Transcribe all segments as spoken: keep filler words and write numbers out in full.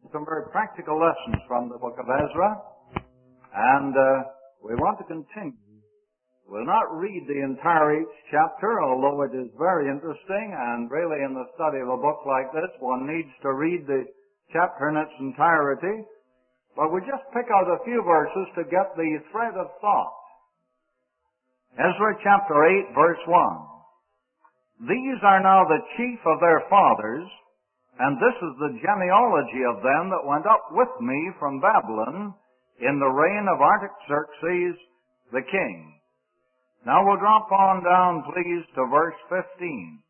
Some very practical lessons from the book of Ezra, and uh, we want to continue. We'll not read the entire each chapter, although it is very interesting, and really in the study of a book like this, one needs to read the chapter in its entirety, but we just pick out a few verses to get the thread of thought. Ezra chapter eight, verse one. These are now the chief of their fathers, and this is the genealogy of them that went up with me from Babylon in the reign of Artaxerxes the king. Now we'll drop on down, please, to verse fifteen.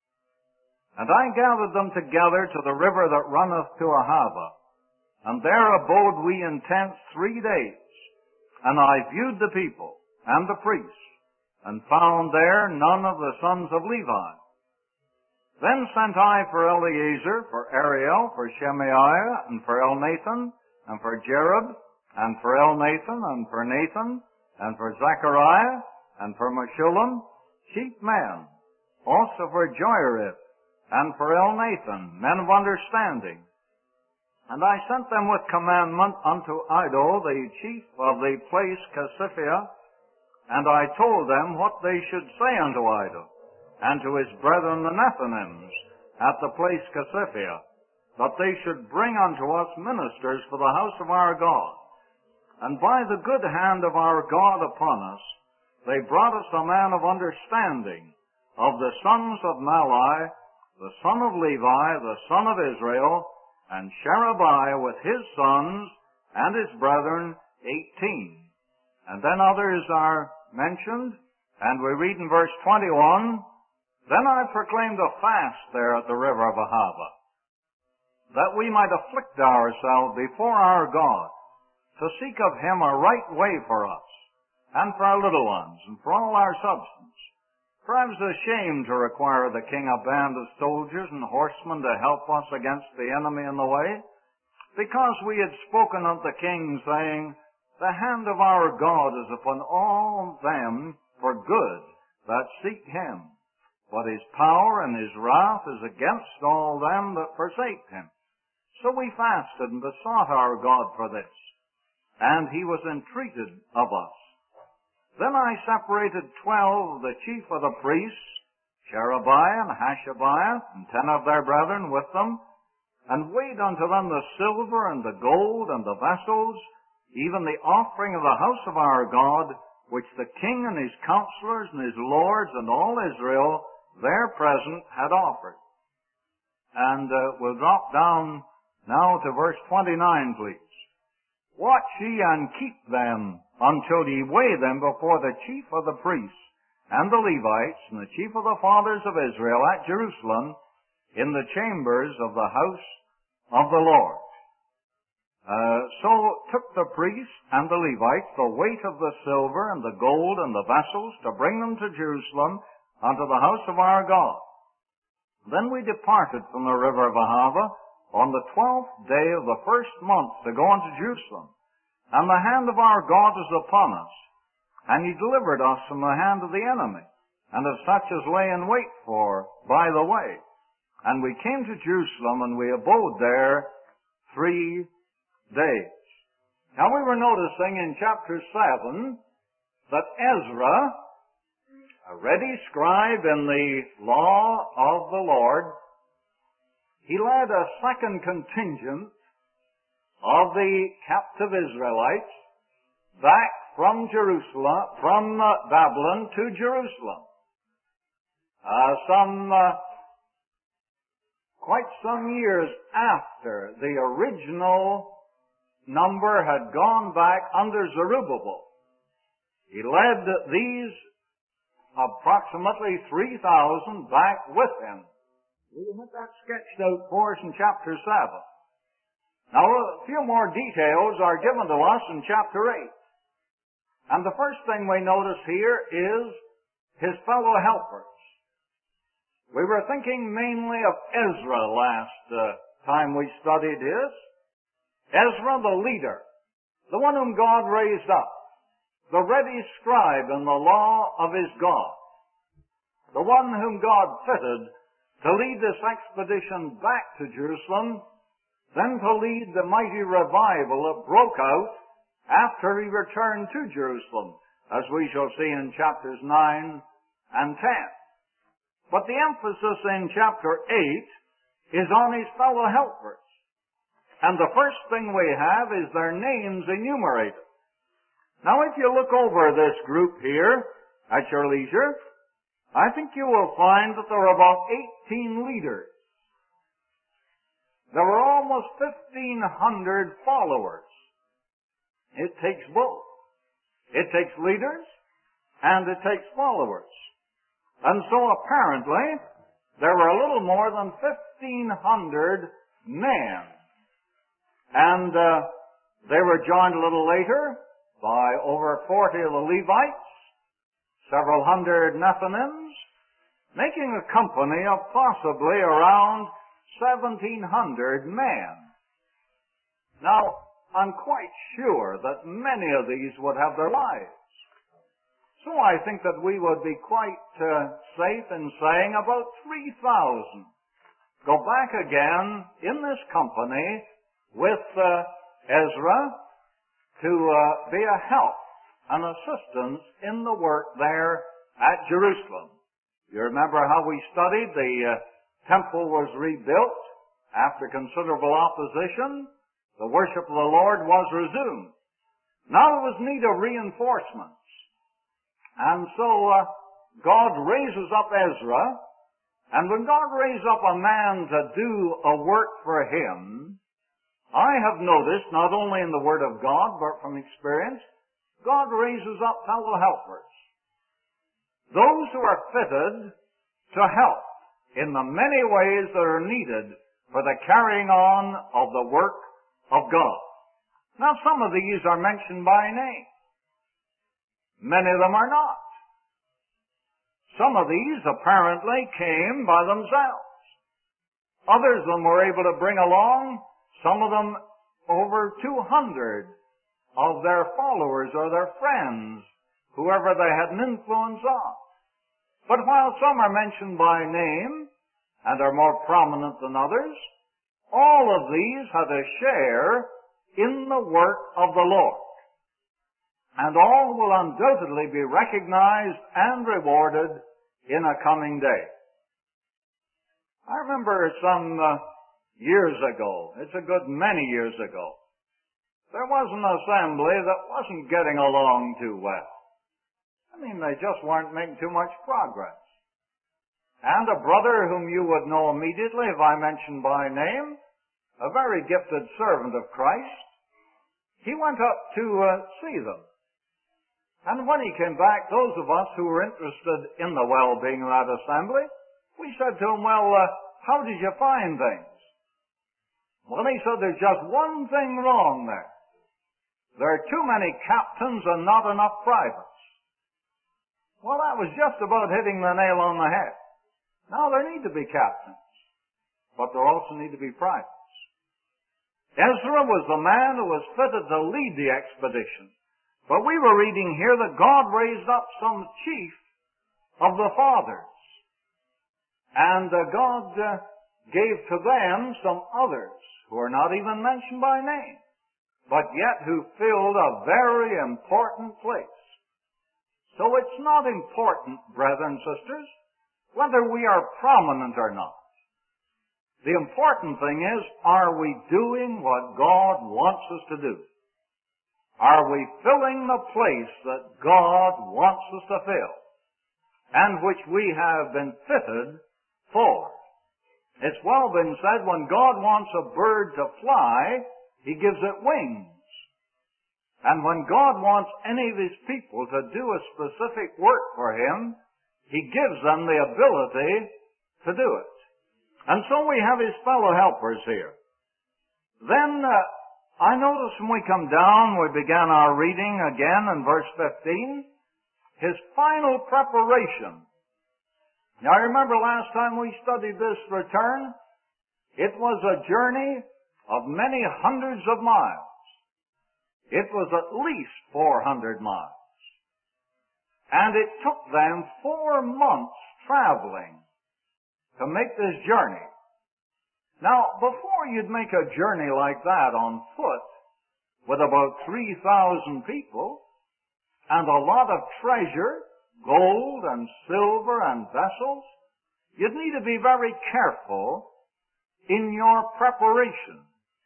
And I gathered them together to the river that runneth to Ahava, and there abode we in tents three days. And I viewed the people and the priests, and found there none of the sons of Levi. Then sent I for Eleazar, for Ariel, for Shemaiah, and for Elnathan, and for Jerib, and for Elnathan, and for Nathan, and for Zechariah, and for Meshullam, chief men, also for Joiarib, and for Elnathan, men of understanding. And I sent them with commandment unto Iddo, the chief of the place Casiphia, and I told them what they should say unto Iddo, and to his brethren the Nethinims at the place Casiphia, that they should bring unto us ministers for the house of our God. And by the good hand of our God upon us, they brought us a man of understanding, of the sons of Malai, the son of Levi, the son of Israel, and Sherebiah with his sons and his brethren, eighteen. And then others are mentioned, and we read in verse twenty-one, Then I proclaimed a fast there at the river of Ahava, that we might afflict ourselves before our God, to seek of him a right way for us, and for our little ones, and for all our substance. For I was ashamed to require the king a band of soldiers and horsemen to help us against the enemy in the way, because we had spoken unto the king, saying, The hand of our God is upon all them for good that seek him. But his power and his wrath is against all them that forsake him. So we fasted and besought our God for this, and he was entreated of us. Then I separated twelve of the chief of the priests, Sherebiah and Hashabiah, and ten of their brethren with them, and weighed unto them the silver and the gold and the vessels, even the offering of the house of our God, which the king and his counselors and his lords and all Israel their present had offered. And uh, we'll drop down now to verse twenty-nine, please. Watch ye and keep them until ye weigh them before the chief of the priests and the Levites and the chief of the fathers of Israel at Jerusalem in the chambers of the house of the Lord. Uh, so took the priests and the Levites the weight of the silver and the gold and the vessels to bring them to Jerusalem unto the house of our God. Then we departed from the river of Ahava on the twelfth day of the first month to go unto Jerusalem. And the hand of our God was upon us, and he delivered us from the hand of the enemy, and of such as lay in wait for by the way. And we came to Jerusalem, and we abode there three days. Now we were noticing in chapter seven that Ezra, a ready scribe in the law of the Lord, he led a second contingent of the captive Israelites back from Jerusalem, from uh, Babylon to Jerusalem. Uh, some, uh, quite some years after the original number had gone back under Zerubbabel. He led these approximately three thousand back with him. We have that sketched out for us in chapter seven. Now, a few more details are given to us in chapter eight. And the first thing we notice here is his fellow helpers. We were thinking mainly of Ezra last uh, time we studied this. Ezra, the leader, the one whom God raised up, the ready scribe in the law of his God, the one whom God fitted to lead this expedition back to Jerusalem, then to lead the mighty revival that broke out after he returned to Jerusalem, as we shall see in chapters nine and ten. But the emphasis in chapter eight is on his fellow helpers. And the first thing we have is their names enumerated. Now, if you look over this group here at your leisure, I think you will find that there are about eighteen leaders. There were almost fifteen hundred followers. It takes both. It takes leaders and it takes followers. And so apparently, there were a little more than fifteen hundred men. And uh, they were joined a little later by over forty of the Levites, several hundred Nethinims, making a company of possibly around seventeen hundred men. Now, I'm quite sure that many of these would have their lives. So I think that we would be quite uh, safe in saying about three thousand go back again in this company with uh, Ezra to uh, be a help and assistance in the work there at Jerusalem. You remember how we studied the uh, temple was rebuilt after considerable opposition. The worship of the Lord was resumed. Now there was need of reinforcements. And so uh, God raises up Ezra, and when God raises up a man to do a work for him, I have noticed, not only in the Word of God, but from experience, God raises up fellow helpers. Those who are fitted to help in the many ways that are needed for the carrying on of the work of God. Now, some of these are mentioned by name. Many of them are not. Some of these apparently came by themselves. Others of them were able to bring along, some of them over two hundred of their followers or their friends, whoever they had an influence on. But while some are mentioned by name and are more prominent than others, all of these had a share in the work of the Lord. And all will undoubtedly be recognized and rewarded in a coming day. I remember some uh, years ago, it's a good many years ago, there was an assembly that wasn't getting along too well. I mean, they just weren't making too much progress. And a brother whom you would know immediately, if I mention by name, a very gifted servant of Christ, he went up to uh, see them. And when he came back, those of us who were interested in the well-being of that assembly, we said to him, well, uh, how did you find things? Well, he said, there's just one thing wrong there. There are too many captains and not enough privates. Well, that was just about hitting the nail on the head. Now, there need to be captains, but there also need to be privates. Ezra was the man who was fitted to lead the expedition. But we were reading here that God raised up some chief of the fathers. And uh, God uh, gave to them some others who are not even mentioned by name, but yet who filled a very important place. So it's not important, brethren and sisters, whether we are prominent or not. The important thing is, are we doing what God wants us to do? Are we filling the place that God wants us to fill, and which we have been fitted for? It's well been said, when God wants a bird to fly, He gives it wings. And when God wants any of His people to do a specific work for Him, He gives them the ability to do it. And so we have His fellow helpers here. Then, uh, I notice when we come down, we began our reading again in verse fifteen, His final preparation. Now, I remember last time we studied this return, it was a journey of many hundreds of miles. It was at least four hundred miles. And it took them four months traveling to make this journey. Now, before you'd make a journey like that on foot with about three thousand people and a lot of treasure, gold and silver and vessels, you'd need to be very careful in your preparation.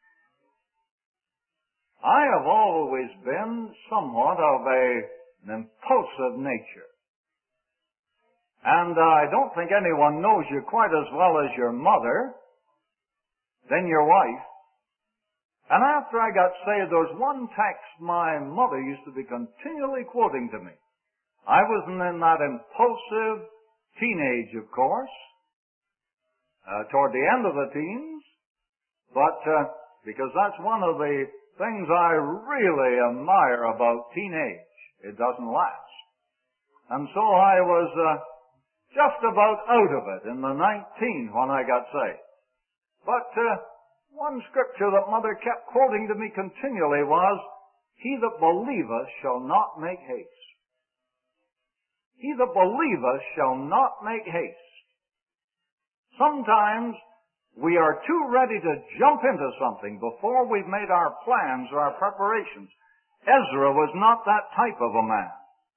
I have always been somewhat of a, an impulsive nature. And uh, I don't think anyone knows you quite as well as your mother, then your wife. And after I got saved, there was one text my mother used to be continually quoting to me. I wasn't in that impulsive teenage, of course, uh, toward the end of the teens, but uh, because that's one of the things I really admire about teenage. It doesn't last. And so I was uh, just about out of it in the nineteen when I got saved. But uh, one scripture that Mother kept quoting to me continually was, "He that believeth shall not make haste." He that believeth shall not make haste. Sometimes we are too ready to jump into something before we've made our plans or our preparations. Ezra was not that type of a man.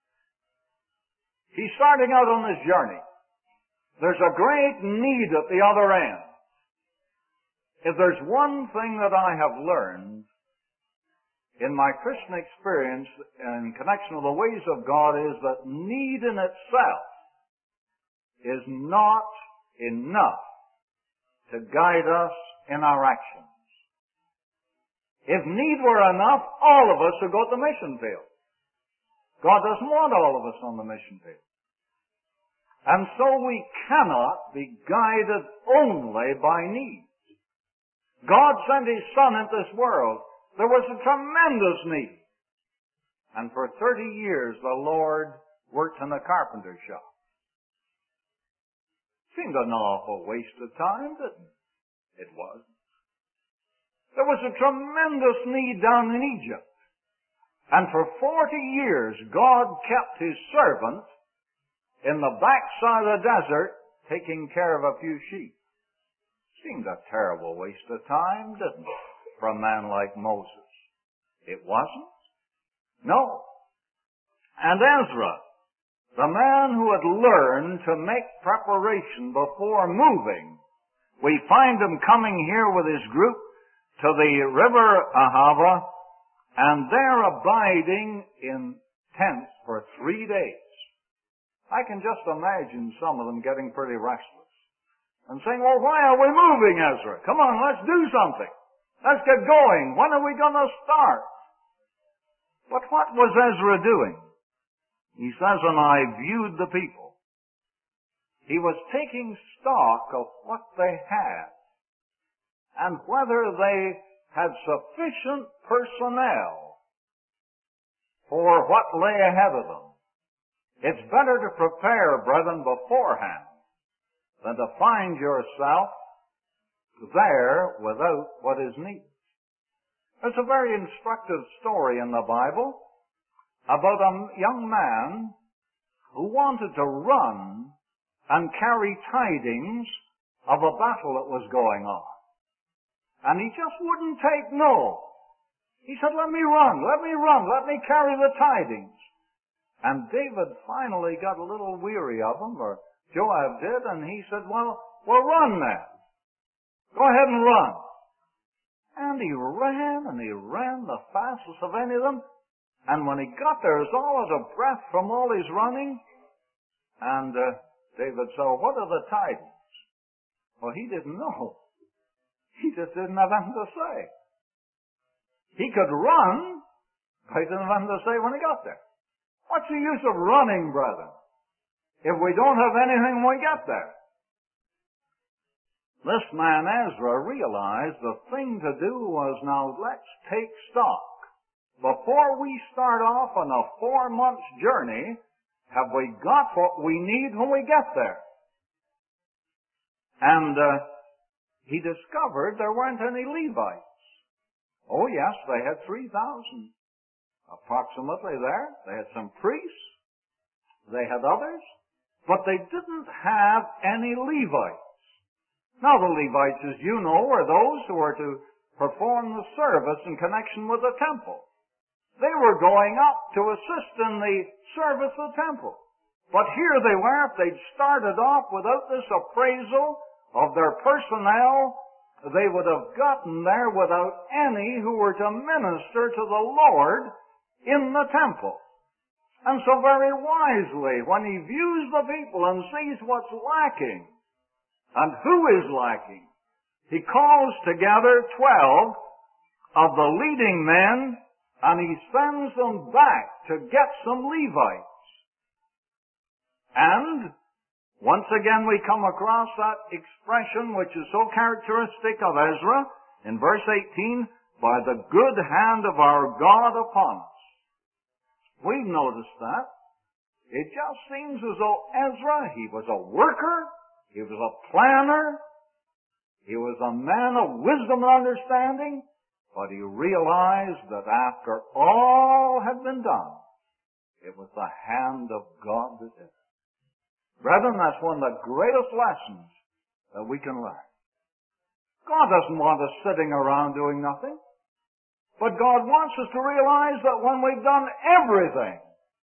He's starting out on this journey. There's a great need at the other end. If there's one thing that I have learned in my Christian experience in connection with the ways of God is that need in itself is not enough to guide us in our actions. If need were enough, all of us would go to the mission field. God doesn't want all of us on the mission field. And so we cannot be guided only by needs. God sent His Son into this world. There was a tremendous need. And for thirty years the Lord worked in a carpenter shop. Seemed an awful waste of time, didn't it? It was. There was a tremendous need down in Egypt. And for forty years God kept His servant in the backside of the desert taking care of a few sheep. Seemed a terrible waste of time, didn't it, for a man like Moses? It wasn't? No. And Ezra, the man who had learned to make preparation before moving, we find him coming here with his group to the river Ahava, and there abiding in tents for three days. I can just imagine some of them getting pretty restless and saying, "Well, why are we moving, Ezra? Come on, let's do something. Let's get going. When are we going to start?" But what was Ezra doing? He says, "And I viewed the people." He was taking stock of what they had and whether they had sufficient personnel for what lay ahead of them. It's better to prepare, brethren, beforehand than to find yourself there without what is needed. There's a very instructive story in the Bible about a young man who wanted to run and carry tidings of a battle that was going on. And he just wouldn't take no. He said, "Let me run, let me run, let me carry the tidings." And David finally got a little weary of him, or Joab did, and he said, well, well, run then. Go ahead and run. And he ran, and he ran the fastest of any of them. And when he got there, he was all out of breath from all his running. And uh, David said, "What are the tidings?" Well, he didn't know. He just didn't have anything to say. He could run, but he didn't have anything to say when he got there. What's the use of running, brethren, if we don't have anything when we get there? This man Ezra realized the thing to do was, now let's take stock. Before we start off on a four-month journey, have we got what we need when we get there? And uh, he discovered there weren't any Levites. Oh yes, they had three thousand approximately there. They had some priests. They had others. But they didn't have any Levites. Now the Levites, as you know, are those who are to perform the service in connection with the temple. They were going up to assist in the service of the temple. But here they were, if they'd started off without this appraisal of their personnel, they would have gotten there without any who were to minister to the Lord in the temple. And so very wisely, when he views the people and sees what's lacking, and who is lacking, he calls together twelve of the leading men, and he sends them back to get some Levites. And once again we come across that expression which is so characteristic of Ezra in verse eighteen, by the good hand of our God upon us. We've noticed that. It just seems as though Ezra, he was a worker, he was a planner, he was a man of wisdom and understanding, but he realized that after all had been done, it was the hand of God that did it. Brethren, that's one of the greatest lessons that we can learn. God doesn't want us sitting around doing nothing. But God wants us to realize that when we've done everything,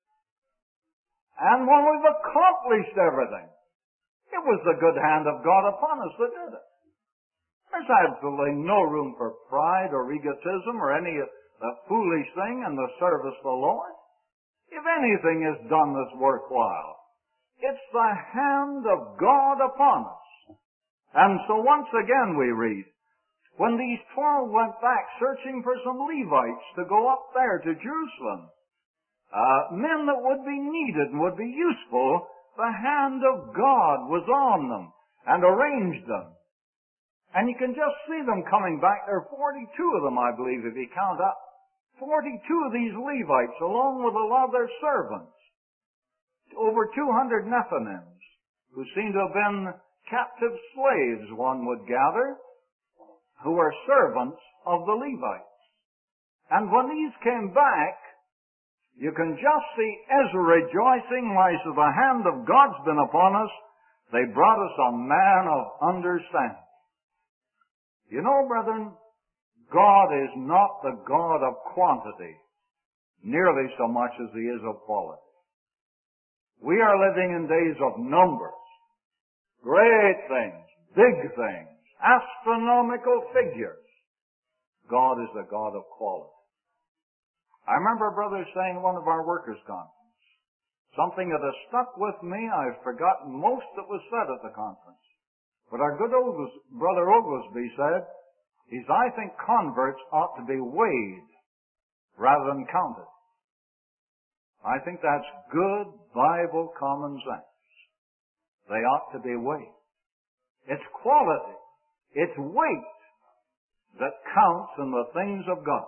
and when we've accomplished everything, it was the good hand of God upon us that did it. There's absolutely no room for pride or egotism or any of the foolish thing in the service of the Lord. If anything is done that's worthwhile, it's the hand of God upon us. And so once again we read, when these twelve went back searching for some Levites to go up there to Jerusalem, uh, men that would be needed and would be useful, the hand of God was on them and arranged them. And you can just see them coming back. There are forty-two of them, I believe, if you count up. forty-two of these Levites, along with a lot of their servants. Over two hundred Nethinims, who seem to have been captive slaves, one would gather, who were servants of the Levites. And when these came back, you can just see Ezra rejoicing, why, so the hand of God's been upon us. They brought us a man of understanding. You know, brethren, God is not the God of quantity, nearly so much as he is of quality. We are living in days of numbers, great things, big things, astronomical figures. God is the God of quality. I remember a brother saying at one of our workers' conference, something that has stuck with me. I've forgotten most that was said at the conference. But our good old brother Oglesby said, is I think converts ought to be weighed rather than counted. I think that's good Bible common sense. They ought to be weighed. It's quality. It's weight that counts in the things of God.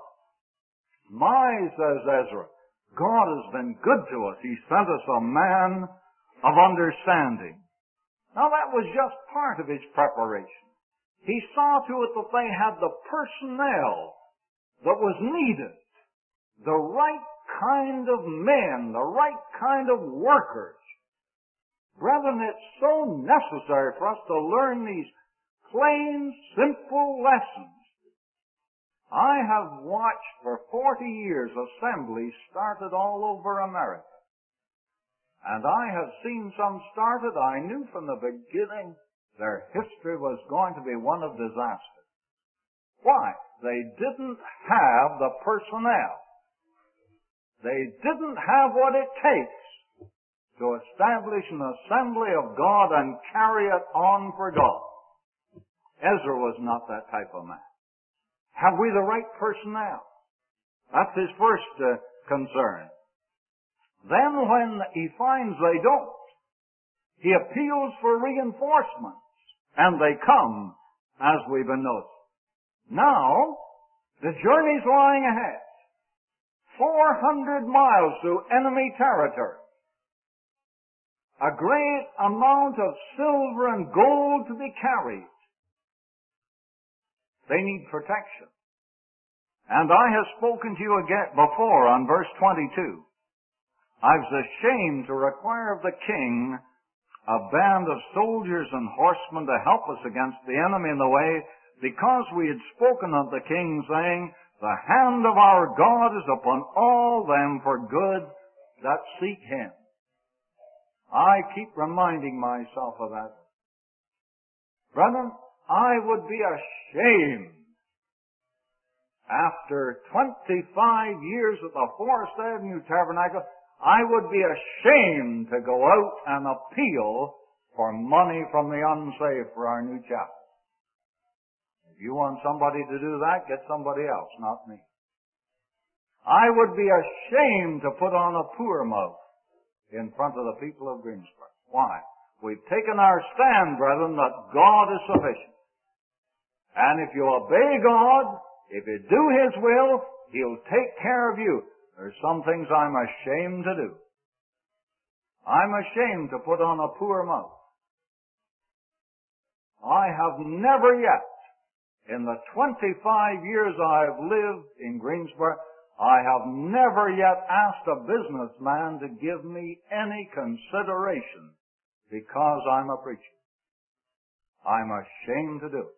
My, says Ezra, God has been good to us. He sent us a man of understanding. Now that was just part of his preparation. He saw to it that they had the personnel that was needed, the right kind of men, the right kind of workers. Brethren, it's so necessary for us to learn these plain, simple lessons. I have watched for forty years assemblies started all over America. And I have seen some started, I knew from the beginning their history was going to be one of disaster. Why? They didn't have the personnel. They didn't have what it takes to establish an assembly of God and carry it on for God. Ezra was not that type of man. Have we the right personnel? That's his first uh, concern. Then when he finds they don't, he appeals for reinforcements, and they come, as we've been noticing. Now, the journey's lying ahead. four hundred miles through enemy territory. A great amount of silver and gold to be carried. They need protection. And I have spoken to you again before on verse twenty-two. I was ashamed to require of the king a band of soldiers and horsemen to help us against the enemy in the way, because we had spoken unto the king, saying, the hand of our God is upon all them for good that seek him. I keep reminding myself of that. Brethren, I would be ashamed after twenty-five years at the Forest Avenue Tabernacle, I would be ashamed to go out and appeal for money from the unsaved for our new chapel. If you want somebody to do that, get somebody else, not me. I would be ashamed to put on a poor mouth in front of the people of Greensburg. Why? We've taken our stand, brethren, that God is sufficient. And if you obey God, if you do His will, He'll take care of you. There's some things I'm ashamed to do. I'm ashamed to put on a poor mouth. I have never yet, in the twenty-five years I've lived in Greensburg, I have never yet asked a businessman to give me any consideration because I'm a preacher. I'm ashamed to do it.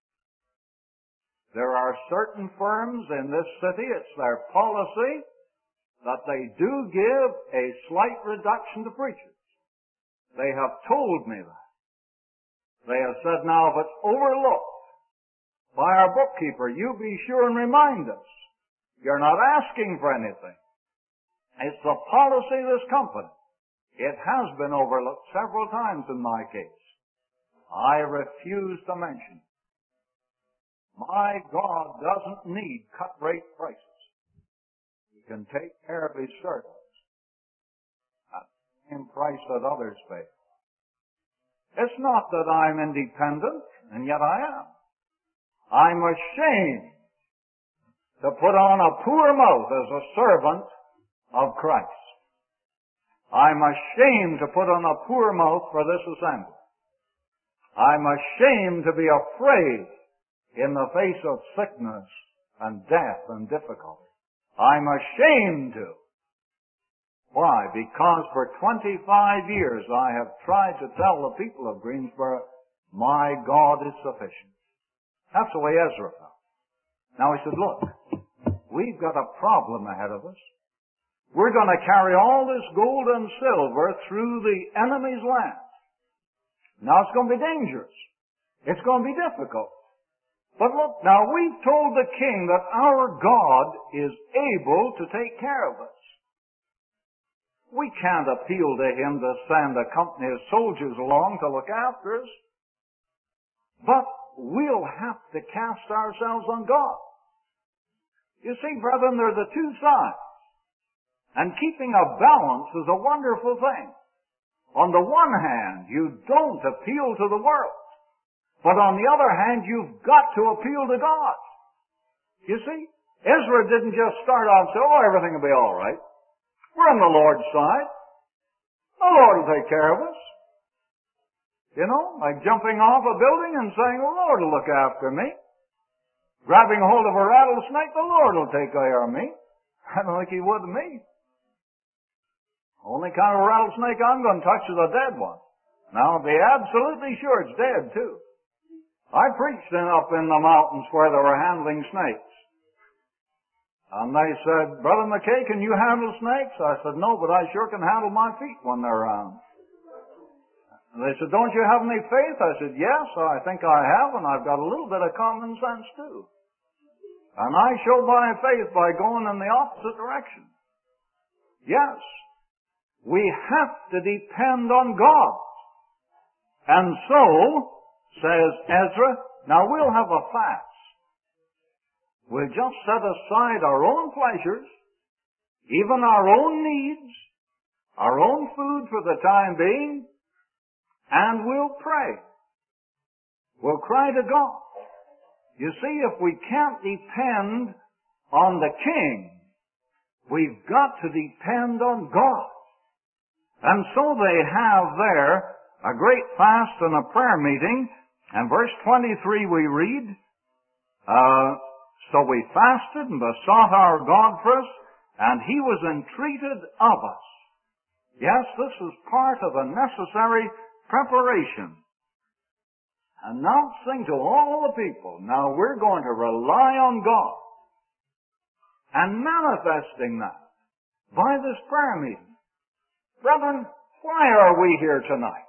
There are certain firms in this city, it's their policy, that they do give a slight reduction to preachers. They have told me that. They have said, now if it's overlooked by our bookkeeper, you be sure and remind us. You're not asking for anything. It's the policy of this company. It has been overlooked several times in my case. I refuse to mention it. My God doesn't need cut-rate prices. He can take care of His servants at the same price that others pay. It's not that I'm independent, and yet I am. I'm ashamed to put on a poor mouth as a servant of Christ. I'm ashamed to put on a poor mouth for this assembly. I'm ashamed to be afraid in the face of sickness and death and difficulty. I'm ashamed to. Why? Because for twenty-five years I have tried to tell the people of Greensboro, my God is sufficient. That's the way Ezra felt. Now he said, look, we've got a problem ahead of us. We're going to carry all this gold and silver through the enemy's land. Now it's going to be dangerous. It's going to be difficult. But look, now we've told the king that our God is able to take care of us. We can't appeal to him to send a company of soldiers along to look after us. But we'll have to cast ourselves on God. You see, brethren, there are the two sides. And keeping a balance is a wonderful thing. On the one hand, you don't appeal to the world. But on the other hand, you've got to appeal to God. You see, Ezra didn't just start off and say, oh, everything will be all right. We're on the Lord's side. The Lord will take care of us. You know, like jumping off a building and saying, the Lord will look after me. Grabbing a hold of a rattlesnake, the Lord will take care of me. I don't think He would me. Only kind of rattlesnake I'm going to touch is a dead one. Now, I'll be absolutely sure it's dead, too. I preached in, up in the mountains where they were handling snakes. And they said, Brother McKay, can you handle snakes? I said, no, but I sure can handle my feet when they're around. And they said, don't you have any faith? I said, yes, I think I have, and I've got a little bit of common sense, too. And I show my faith by going in the opposite direction. Yes, we have to depend on God. And so, says Ezra, now we'll have a fast. We'll just set aside our own pleasures, even our own needs, our own food for the time being, and we'll pray. We'll cry to God. You see, if we can't depend on the king, we've got to depend on God. And so they have there a great fast and a prayer meeting. And verse twenty-three we read, uh, so we fasted and besought our God for us, and He was entreated of us. Yes, this is part of the necessary preparation, announcing to all the people, now we're going to rely on God, and manifesting that by this prayer meeting. Brethren, why are we here tonight?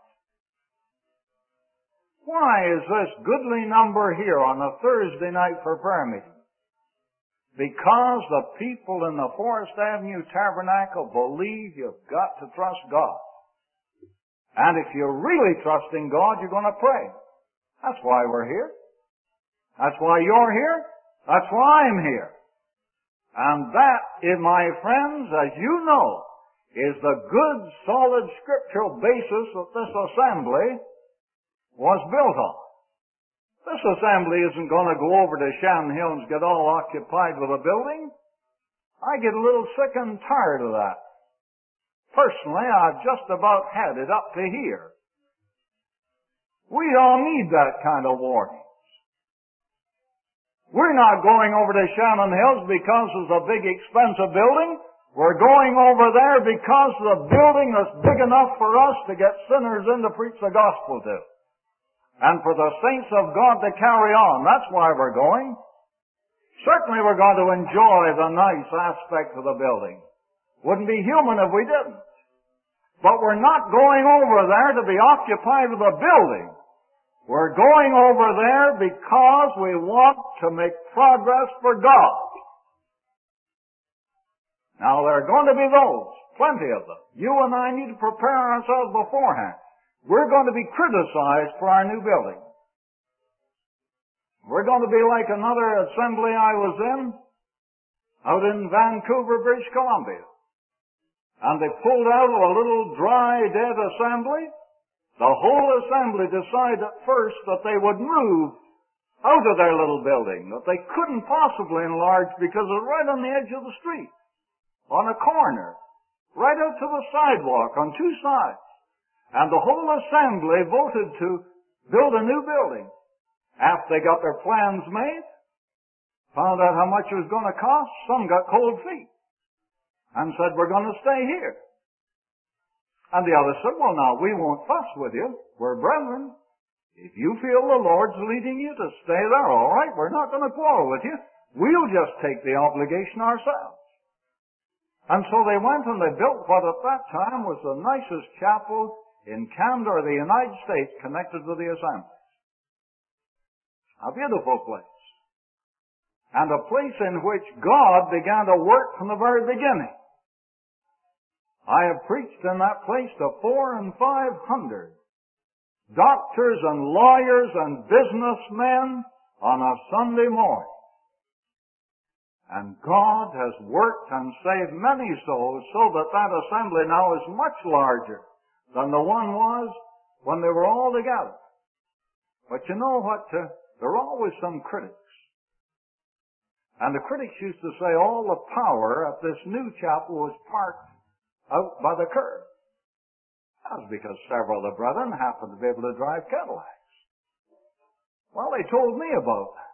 Why is this goodly number here on a Thursday night for prayer meeting? Because the people in the Forest Avenue Tabernacle believe you've got to trust God. And if you're really trusting God, you're going to pray. That's why we're here. That's why you're here. That's why I'm here. And that, my friends, as you know, is the good, solid scriptural basis that this assembly was built on. This assembly isn't going to go over to Shannon Hill and get all occupied with a building. I get a little sick and tired of that. Personally, I've just about had it up to here. We don't need that kind of warnings. We're not going over to Shannon Hills because it's a big, expensive building. We're going over there because of the building that's big enough for us to get sinners in to preach the gospel to. And for the saints of God to carry on. That's why we're going. Certainly we're going to enjoy the nice aspect of the building. Wouldn't be human if we didn't. But we're not going over there to be occupied with a building. We're going over there because we want to make progress for God. Now there are going to be those, plenty of them. You and I need to prepare ourselves beforehand. We're going to be criticized for our new building. We're going to be like another assembly I was in out in Vancouver, British Columbia. And they pulled out of a little dry, dead assembly. The whole assembly decided at first that they would move out of their little building, that they couldn't possibly enlarge because it was right on the edge of the street, on a corner, right out to the sidewalk on two sides. And the whole assembly voted to build a new building. After they got their plans made, found out how much it was going to cost, some got cold feet and said, we're going to stay here. And the others said, well, now, we won't fuss with you. We're brethren. If you feel the Lord's leading you to stay there, all right, we're not going to quarrel with you. We'll just take the obligation ourselves. And so they went and they built what at that time was the nicest chapel in Canada or the United States connected with the assembly. A beautiful place. And a place in which God began to work from the very beginning. I have preached in that place to four and five hundred doctors and lawyers and businessmen on a Sunday morning. And God has worked and saved many souls so that that assembly now is much larger than the one was when they were all together. But you know what? Uh, there are always some critics. And the critics used to say all the power at this new chapel was parked out by the curb. That was because several of the brethren happened to be able to drive Cadillacs. Well, they told me about that.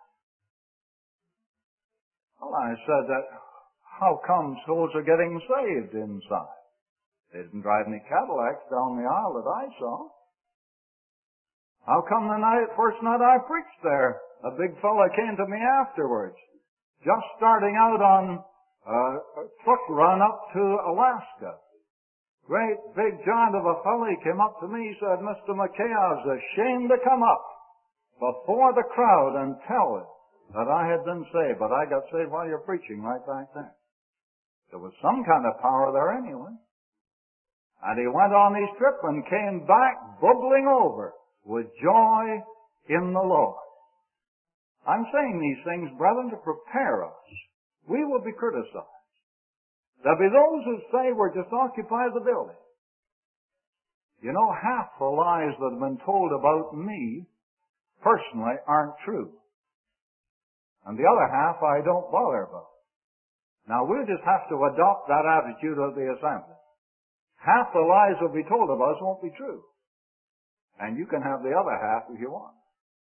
Well, I said that, how come souls are getting saved inside? They didn't drive any Cadillacs down the aisle that I saw. How come the night, first night I preached there, a big fella came to me afterwards, just starting out on uh, a truck run up to Alaska. Great big giant of a fella, he came up to me, he said, Mister McKay, I was ashamed to come up before the crowd and tell it that I had been saved, but I got saved while you're preaching right back then. There was some kind of power there anyway. And he went on his trip and came back bubbling over with joy in the Lord. I'm saying these things, brethren, to prepare us. We will be criticized. There'll be those who say we're just occupying the building. You know, half the lies that have been told about me, personally, aren't true. And the other half I don't bother about. Now, we'll just have to adopt that attitude of the assembly. Half the lies will be told of us won't be true. And you can have the other half if you want.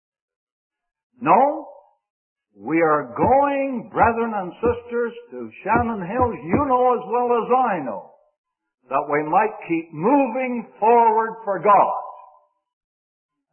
No, we are going, brethren and sisters, to Shannon Hills, you know as well as I know, that we might keep moving forward for God.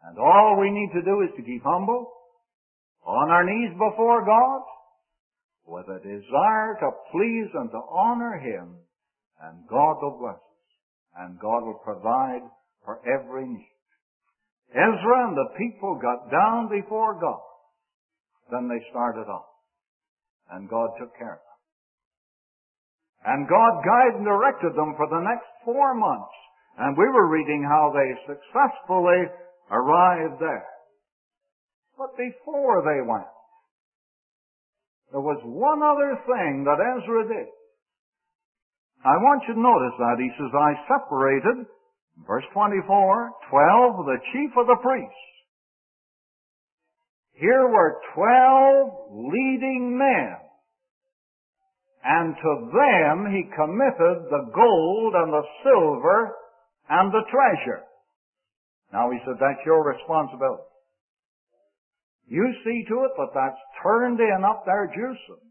And all we need to do is to keep humble, on our knees before God, with a desire to please and to honor Him, and God will bless us, and God will provide for every need. Ezra and the people got down before God. Then they started off, and God took care of them. And God guided and directed them for the next four months. And we were reading how they successfully arrived there. But before they went, there was one other thing that Ezra did. I want you to notice that. He says, I separated, verse twenty-four, twelve, the chief of the priests. Here were twelve leading men. And to them he committed the gold and the silver and the treasure. Now he said, that's your responsibility. You see to it that that's turned in up there, Jerusalem.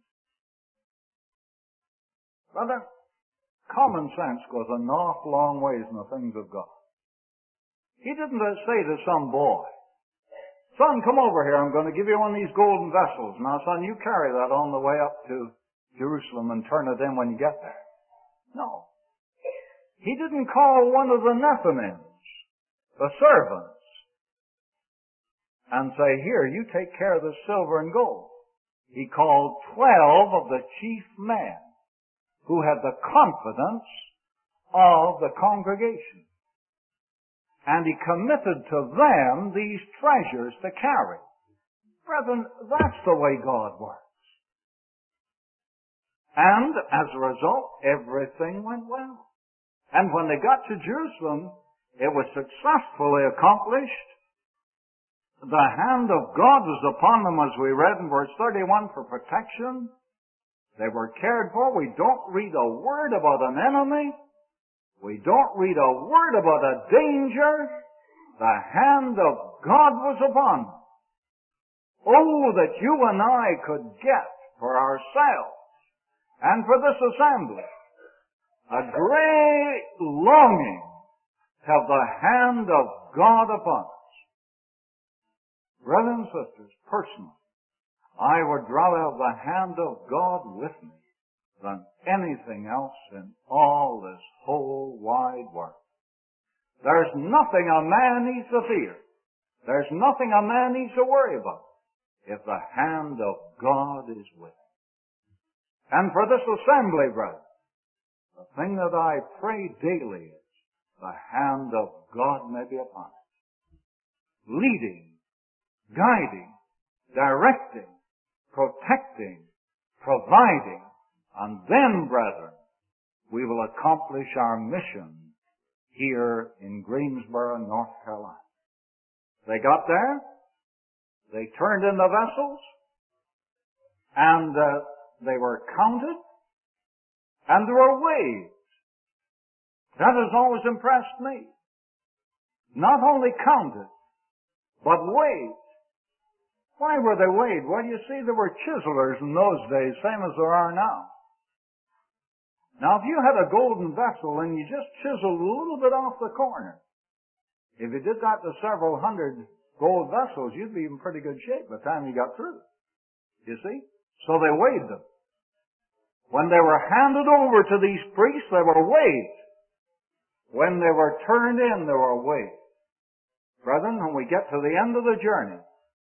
Brother, common sense goes an awful long ways in the things of God. He didn't say to some boy, son, come over here, I'm going to give you one of these golden vessels. Now, son, you carry that on the way up to Jerusalem and turn it in when you get there. No. He didn't call one of the Nethinims, the servants, and say, here, you take care of the silver and gold. He called twelve of the chief men who had the confidence of the congregation. And he committed to them these treasures to carry. Brethren, that's the way God works. And as a result, everything went well. And when they got to Jerusalem, it was successfully accomplished. The hand of God was upon them, as we read in verse thirty-one, for protection. They were cared for. We don't read a word about an enemy. We don't read a word about a danger. The hand of God was upon them. Oh, that you and I could get for ourselves and for this assembly a great longing to have the hand of God upon us. Brothers and sisters, personally, I would rather have the hand of God with me than anything else in all this whole wide world. There's nothing a man needs to fear. There's nothing a man needs to worry about if the hand of God is with him. And for this assembly, brother, the thing that I pray daily is the hand of God may be upon it. Leading, guiding, directing, protecting, providing, and then, brethren, we will accomplish our mission here in Greensboro, North Carolina. They got there, they turned in the vessels, and uh, they were counted, and they were weighed. That has always impressed me. Not only counted, but weighed. Why were they weighed? Well, you see, there were chiselers in those days, same as there are now. Now, if you had a golden vessel and you just chiseled a little bit off the corner, if you did that to several hundred gold vessels, you'd be in pretty good shape by the time you got through. You see? So they weighed them. When they were handed over to these priests, they were weighed. When they were turned in, they were weighed. Brethren, when we get to the end of the journey,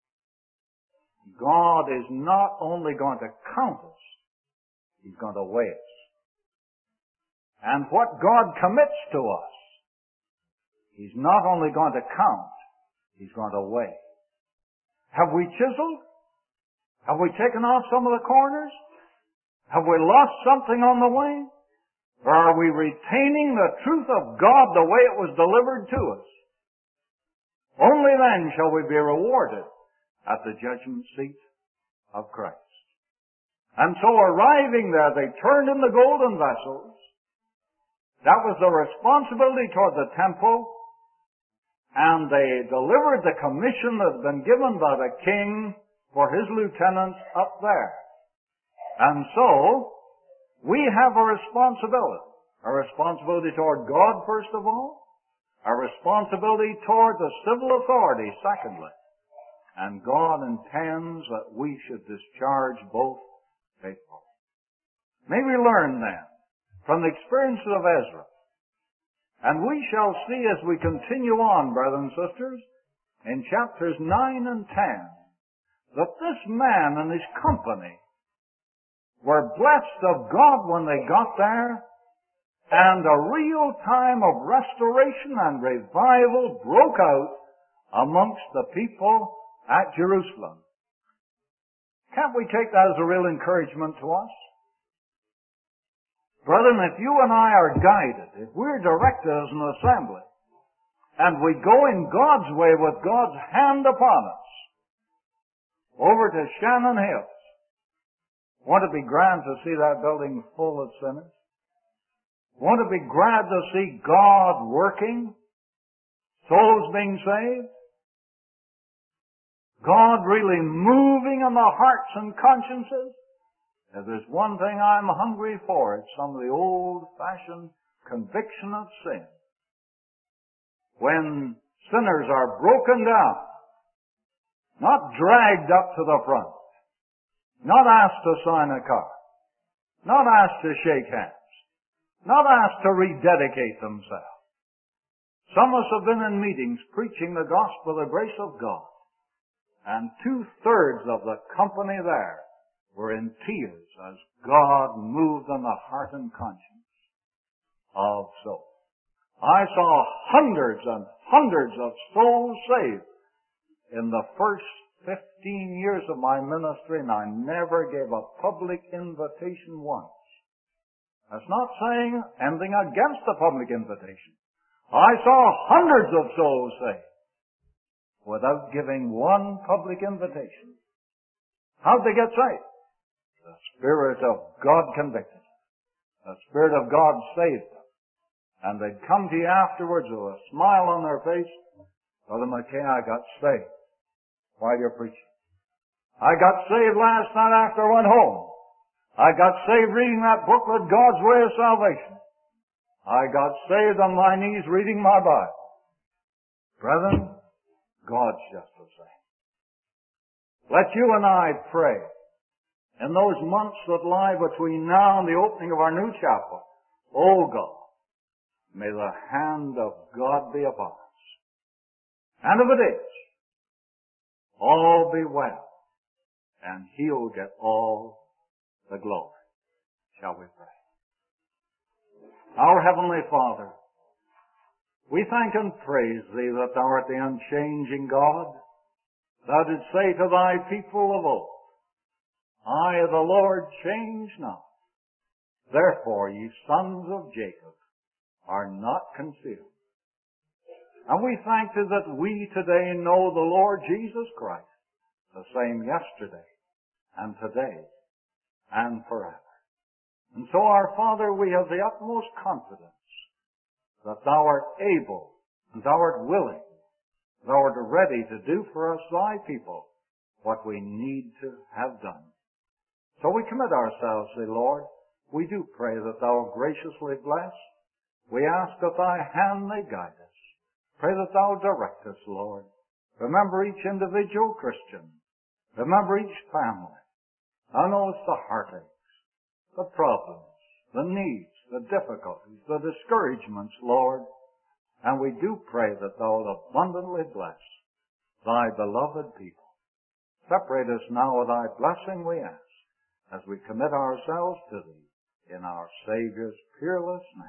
God is not only going to count us, He's going to weigh us. And what God commits to us, He's not only going to count, He's going to weigh. Have we chiseled? Have we taken off some of the corners? Have we lost something on the way? Or are we retaining the truth of God the way it was delivered to us? Only then shall we be rewarded at the judgment seat of Christ. And so arriving there, they turned in the golden vessels. That was the responsibility toward the temple. And they delivered the commission that had been given by the king for his lieutenants up there. And so, we have a responsibility. A responsibility toward God, first of all. Our responsibility toward the civil authority, secondly. And God intends that we should discharge both faithfully. May we learn then from the experiences of Ezra. And we shall see as we continue on, brothers and sisters, in chapters nine and ten, that this man and his company were blessed of God when they got there, and a real time of restoration and revival broke out amongst the people at Jerusalem. Can't we take that as a real encouragement to us? Brethren, if you and I are guided, if we're directed as an assembly, and we go in God's way with God's hand upon us, over to Shannon Hills, won't it be grand to see that building full of sinners? Won't it be glad to see God working, souls being saved? God really moving in the hearts and consciences? If there's one thing I'm hungry for, it's some of the old-fashioned conviction of sin. When sinners are broken down, not dragged up to the front, not asked to sign a card, not asked to shake hands, not asked to rededicate themselves. Some of us have been in meetings preaching the gospel of the grace of God, and two-thirds of the company there were in tears as God moved on the heart and conscience of souls. I saw hundreds and hundreds of souls saved in the first fifteen years of my ministry, and I never gave a public invitation once. That's not saying anything against the public invitation. I saw hundreds of souls saved without giving one public invitation. How'd they get saved? The Spirit of God convicted them. The Spirit of God saved them. And they'd come to you afterwards with a smile on their face. Brother McKay, I got saved while you're preaching. I got saved last night after I went home. I got saved reading that booklet, God's Way of Salvation. I got saved on my knees reading my Bible. Brethren, God's just the same. Let you and I pray in those months that lie between now and the opening of our new chapel. Oh God, may the hand of God be upon us. And if it is, all be well, and He'll get all the glory. Shall we pray? Our Heavenly Father, we thank and praise Thee that Thou art the unchanging God. Thou didst say to Thy people of old, I, the Lord, change not. Therefore, ye sons of Jacob are not concealed. And we thank Thee that we today know the Lord Jesus Christ, the same yesterday and today and forever. And so, our Father, we have the utmost confidence that Thou art able, and Thou art willing, Thou art ready to do for us, Thy people, what we need to have done. So we commit ourselves to Thee, Lord. We do pray that Thou graciously bless. We ask that Thy hand may guide us. Pray that Thou direct us, Lord. Remember each individual Christian. Remember each family. Thou knowest the heartaches, the problems, the needs, the difficulties, the discouragements, Lord. And we do pray that Thou wilt abundantly bless Thy beloved people. Separate us now with Thy blessing, we ask, as we commit ourselves to Thee in our Savior's peerless name.